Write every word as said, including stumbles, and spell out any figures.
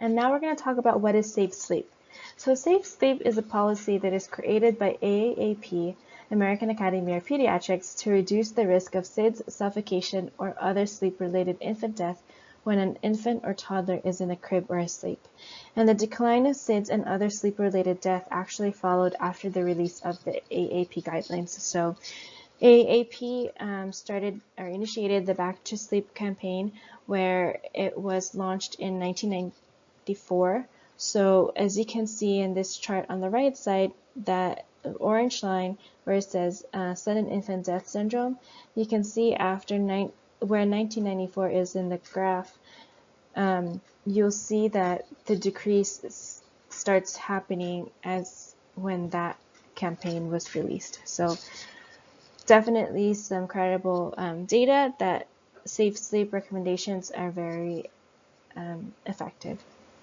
And now we're going to talk about what is safe sleep. So safe sleep is a policy that is created by A A P, American Academy of Pediatrics, to reduce the risk of S I D S, suffocation, or other sleep-related infant death when an infant or toddler is in a crib or asleep. And the decline of S I D S and other sleep-related death actually followed after the release of the A A P guidelines. So A A P um, started or initiated the Back to Sleep campaign, where it was launched in nineteen ninety-four. So as you can see in this chart on the right side, that orange line where it says uh, sudden infant death syndrome, you can see after nine, where nineteen ninety-four is in the graph, um, you'll see that the decrease starts happening as when that campaign was released. So definitely some credible um, data that safe sleep recommendations are very um, effective.